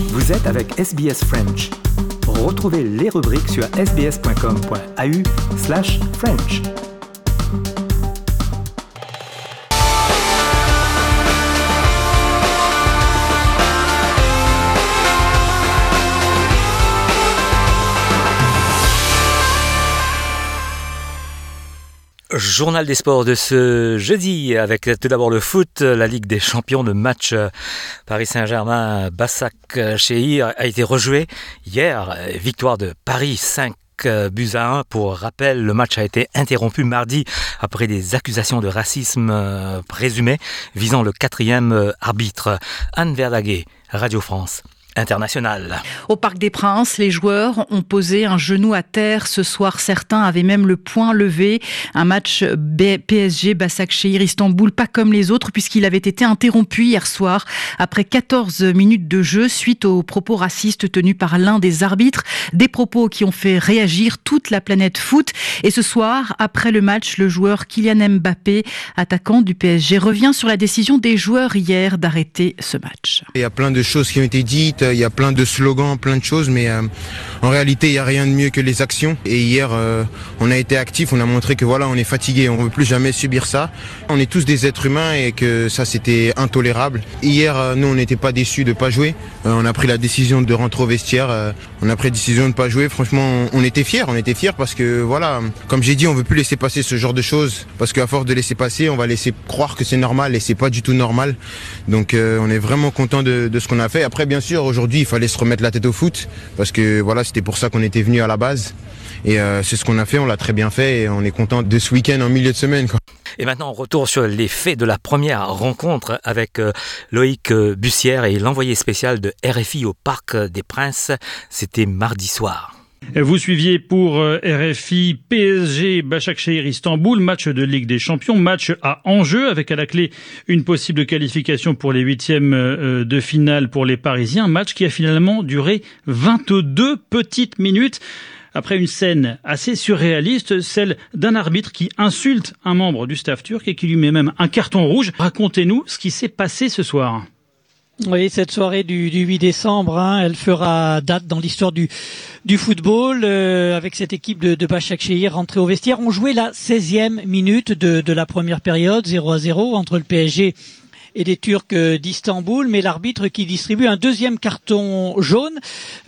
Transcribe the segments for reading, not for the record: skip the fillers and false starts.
Vous êtes avec SBS French. Retrouvez les rubriques sur sbs.com.au/French. Journal des sports de ce jeudi avec tout d'abord le foot, la Ligue des champions. De match Paris Saint-Germain Basak-Shehir a été rejoué hier. Victoire de Paris 5-1. Pour rappel, le match a été interrompu mardi après des accusations de racisme présumées visant le 4e arbitre. Anne Verdaguet, Radio France International. Au Parc des Princes, les joueurs ont posé un genou à terre ce soir. Certains avaient même le poing levé. Un match PSG Basak-Shehir Istanbul, pas comme les autres, puisqu'il avait été interrompu hier soir après 14 minutes de jeu suite aux propos racistes tenus par l'un des arbitres. Des propos qui ont fait réagir toute la planète foot. Et ce soir, après le match, le joueur Kylian Mbappé, attaquant du PSG, revient sur la décision des joueurs hier d'arrêter ce match. Il y a plein de choses qui ont été dites. Il y a plein de slogans, plein de choses, mais en réalité, il n'y a rien de mieux que les actions. Et hier, on a été actifs, on a montré que voilà, on est fatigué, on ne veut plus jamais subir ça. On est tous des êtres humains et que ça, c'était intolérable. Hier, nous, on n'était pas déçus de ne pas jouer. On a pris la décision de rentrer au vestiaire. On a pris la décision de ne pas jouer. Franchement, on était fiers parce que voilà, comme j'ai dit, on ne veut plus laisser passer ce genre de choses. Parce qu'à force de laisser passer, on va laisser croire que c'est normal et c'est pas du tout normal. Donc, on est vraiment content de ce qu'on a fait. Après, bien sûr, aujourd'hui, il fallait se remettre la tête au foot parce que voilà, c'était pour ça qu'on était venu à la base. Et c'est ce qu'on a fait, on l'a très bien fait et on est content de ce week-end en milieu de semaine, quoi. Et maintenant, on retourne sur les faits de la première rencontre avec Loïc Bussière et l'envoyé spécial de RFI au Parc des Princes. C'était mardi soir. Vous suiviez pour RFI PSG Başakşehir Istanbul, match de Ligue des Champions, match à enjeu avec à la clé une possible qualification pour les 8e de finale pour les Parisiens, match qui a finalement duré 22 petites minutes. Après une scène assez surréaliste, celle d'un arbitre qui insulte un membre du staff turc et qui lui met même un carton rouge. Racontez-nous ce qui s'est passé ce soir. Oui, cette soirée du 8 décembre, elle fera date dans l'histoire du football, avec cette équipe de Başakşehir rentrée au vestiaire. On jouait la 16e minute de la première période, 0-0 entre le PSG et les Turcs d'Istanbul, mais l'arbitre qui distribue un deuxième carton jaune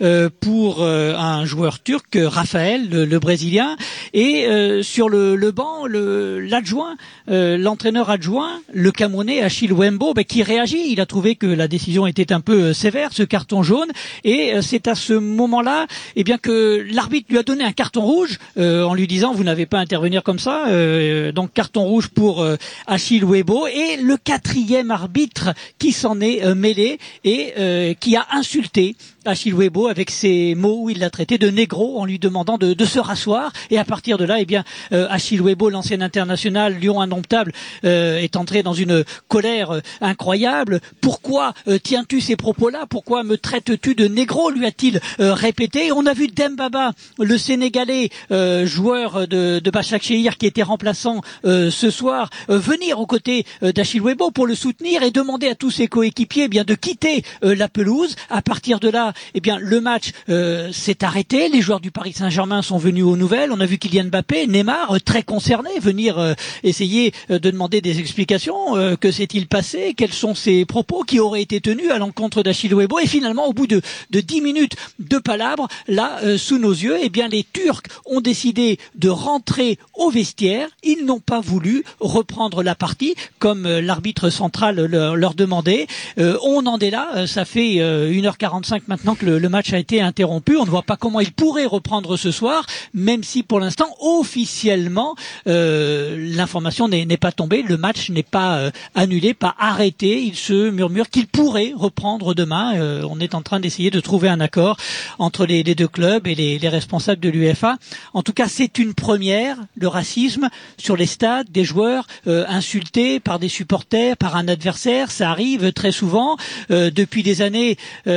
pour un joueur turc, Raphaël, le Brésilien, et sur le banc, l'adjoint, l'entraîneur adjoint, le Camerounais Achille Wembo, qui réagit. Il a trouvé que la décision était un peu sévère, ce carton jaune, et c'est à ce moment-là, que l'arbitre lui a donné un carton rouge en lui disant vous n'avez pas à intervenir comme ça, donc carton rouge pour Achille Wembo, et le quatrième arbitre qui s'en est mêlé et qui a insulté Achille Wembo avec ces mots où il l'a traité de négro en lui demandant de se rasseoir. Et à partir de là, Achille Wembo, l'ancien international Lyon indomptable, est entré dans une colère incroyable. Pourquoi tiens-tu ces propos-là? Pourquoi me traites-tu de négro? Lui a-t-il répété. Et on a vu Dembaba, le Sénégalais, joueur de Başakşehir qui était remplaçant ce soir, venir aux côtés d'Achille Wembo pour le soutenir et demander à tous ses coéquipiers de quitter la pelouse. À partir de là, le match s'est arrêté. Les joueurs du Paris Saint-Germain sont venus aux nouvelles. On a vu Kylian Mbappé, Neymar, très concernés, venir essayer de demander des explications. Que s'est-il passé? Quels sont ces propos qui auraient été tenus à l'encontre d'Achille Wembo? Et finalement, au bout de 10 minutes de palabres, là, sous nos yeux, les Turcs ont décidé de rentrer au vestiaire. Ils n'ont pas voulu reprendre la partie comme l'arbitre central leur demandait. On en est là. Ça fait 1h45 maintenant que le match a été interrompu. On ne voit pas comment il pourrait reprendre ce soir, même si pour l'instant, officiellement, l'information n'est pas tombée. Le match n'est pas annulé, pas arrêté. Il se murmure qu'il pourrait reprendre demain. On est en train d'essayer de trouver un accord entre les deux clubs et les responsables de l'UEFA. En tout cas, c'est une première, le racisme sur les stades, des joueurs insultés par des supporters, par un adversaire. Ça arrive très souvent. Depuis des années,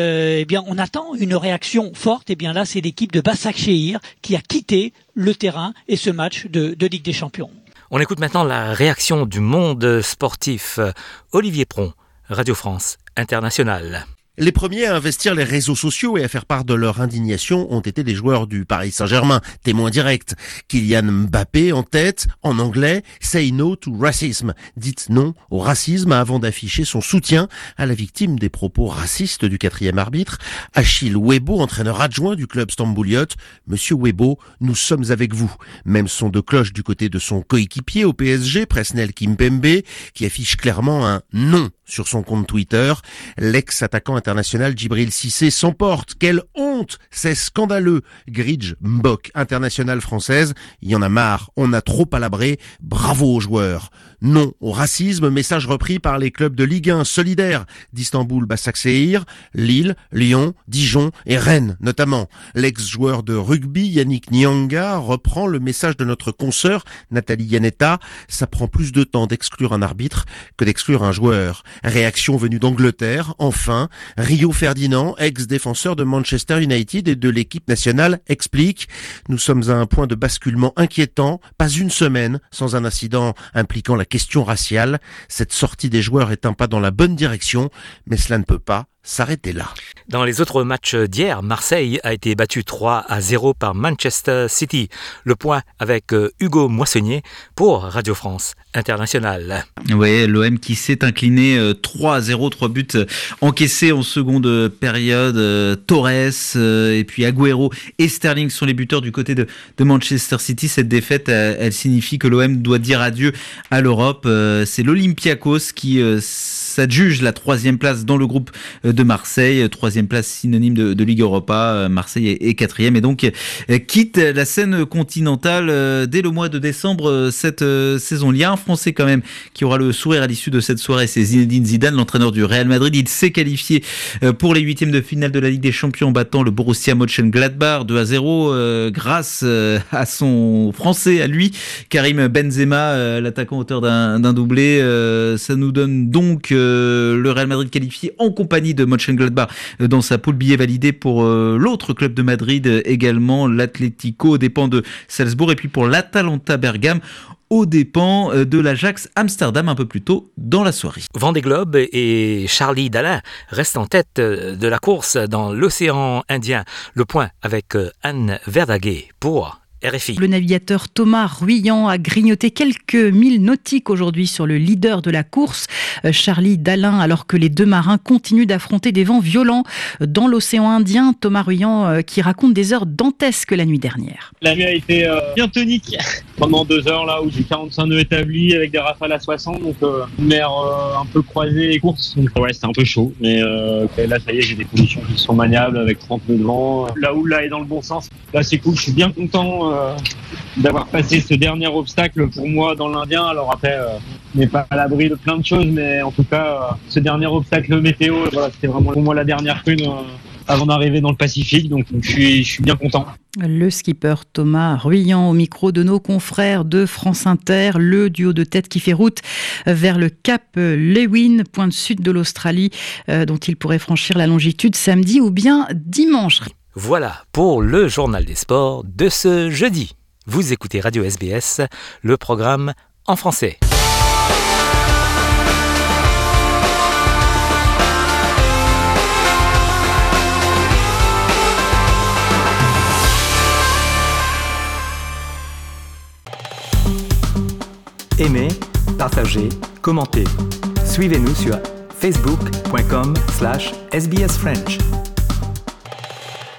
on attend une réaction forte. Là, c'est l'équipe de Başakşehir qui a quitté le terrain et ce match de Ligue des Champions. On écoute maintenant la réaction du monde sportif. Olivier Pron, Radio France Internationale. Les premiers à investir les réseaux sociaux et à faire part de leur indignation ont été les joueurs du Paris Saint-Germain, témoins directs. Kylian Mbappé en tête, en anglais, « Say no to racism », dites non au racisme avant d'afficher son soutien à la victime des propos racistes du quatrième arbitre, Achille Webo, entraîneur adjoint du club Stambouliote. Monsieur Webo, nous sommes avec vous. Même son de cloche du côté de son coéquipier au PSG, Presnel Kimpembe, qui affiche clairement un non sur son compte Twitter. L'ex-attaquant international Djibril Cissé s'emporte. Quelle honte! C'est scandaleux. Gridge Mbok, internationale française. Il y en a marre. On a trop palabré. Bravo aux joueurs. Non au racisme, message repris par les clubs de Ligue 1 solidaires d'Istanbul, Başakşehir, Lille, Lyon, Dijon et Rennes notamment. L'ex-joueur de rugby Yannick Nyanga reprend le message de notre consoeur Nathalie Yanetta. Ça prend plus de temps d'exclure un arbitre que d'exclure un joueur. Réaction venue d'Angleterre, enfin. Rio Ferdinand, ex-défenseur de Manchester United et de l'équipe nationale, explique « Nous sommes à un point de basculement inquiétant, pas une semaine sans un incident impliquant la question raciale. Cette sortie des joueurs est un pas dans la bonne direction, mais cela ne peut pas s'arrêter là. » Dans les autres matchs d'hier, Marseille a été battu 3-0 par Manchester City. Le point avec Hugo Moissonnier pour Radio France Internationale. Oui, l'OM qui s'est incliné 3-0, 3 buts encaissés en seconde période. Torres et puis Agüero et Sterling sont les buteurs du côté de Manchester City. Cette défaite, elle signifie que l'OM doit dire adieu à l'Europe. C'est l'Olympiakos qui s'adjuge la 3e place dans le groupe de Marseille, 3e place synonyme de Ligue Europa. Marseille est 4e et donc quitte la scène continentale dès le mois de décembre cette saison. Il y a un Français quand même qui aura le sourire à l'issue de cette soirée, c'est Zinedine Zidane, l'entraîneur du Real Madrid. Il s'est qualifié pour les 8e de finale de la Ligue des Champions en battant le Borussia Mönchengladbach 2-0 grâce à son Français, à lui, Karim Benzema, l'attaquant auteur d'un doublé. Ça nous donne donc le Real Madrid qualifié en compagnie de Mönchengladbach dans sa poule, billet validé pour l'autre club de Madrid également, l'Atlético aux dépens de Salzbourg, et puis pour l'Atalanta Bergame aux dépens de l'Ajax Amsterdam un peu plus tôt dans la soirée. Vendée Globe et Charlie Dalin restent en tête de la course dans l'océan Indien. Le point avec Anne Verdaguet pour RFI. Le navigateur Thomas Ruyant a grignoté quelques milles nautiques aujourd'hui sur le leader de la course, Charlie Dalin, alors que les deux marins continuent d'affronter des vents violents dans l'océan Indien. Thomas Ruyant qui raconte des heures dantesques la nuit dernière. La nuit a été bien tonique pendant 2 heures là où j'ai 45 nœuds établis avec des rafales à 60, donc mer un peu croisée et course. Donc ouais, c'était un peu chaud, mais là ça y est, j'ai des conditions qui sont maniables avec 30 nœuds de vent. La houle là est dans le bon sens. Là c'est cool, je suis bien content d'avoir passé ce dernier obstacle pour moi dans l'Indien. Alors après, on n'est pas à l'abri de plein de choses, mais en tout cas, ce dernier obstacle météo, voilà, c'était vraiment pour moi la dernière prune avant d'arriver dans le Pacifique, donc je suis bien content. Le skipper Thomas Ruyant au micro de nos confrères de France Inter, le duo de tête qui fait route vers le Cap Lewin, pointe sud de l'Australie, dont il pourrait franchir la longitude samedi ou bien dimanche. Voilà pour le journal des sports de ce jeudi. Vous écoutez Radio SBS, le programme en français. Aimez, partagez, commentez. Suivez-nous sur facebook.com/sbsfrench.